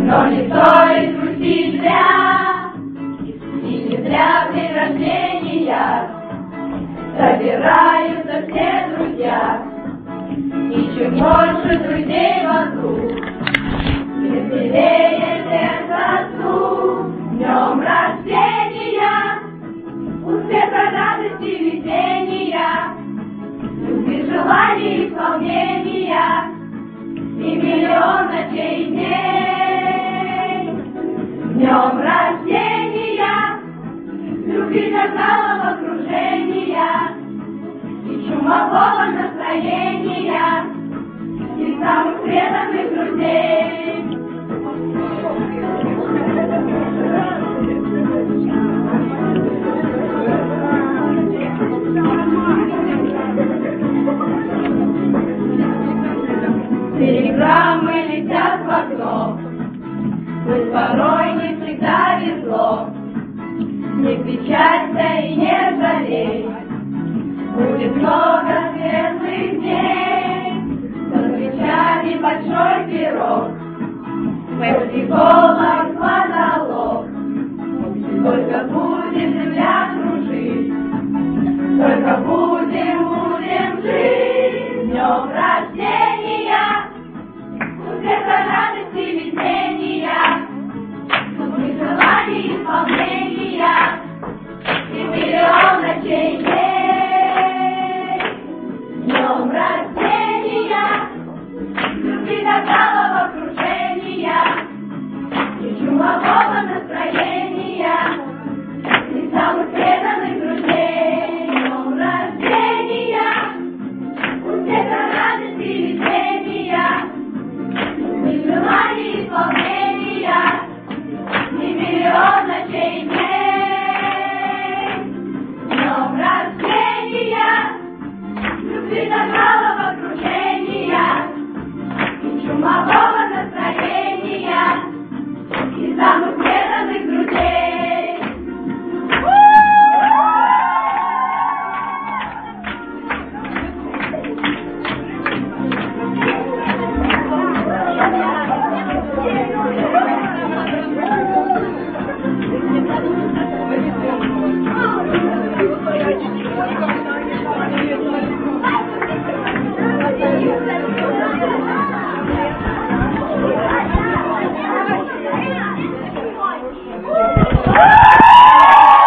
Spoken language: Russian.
Но не стоит грустить зря, и не зря в день рождения собираются все друзья. И чем больше друзей вокруг, веселее сердцу. Днем рождения, успеха, радости, везения, любви, желаний, исполнения и миллион ночей и дней. Днем рождения, любви до целого окружения и чумового настроения и самых преданных друзей. Телеграммы летят в окно, пусть порой не всегда везло. Не печалься и не жалей, будет много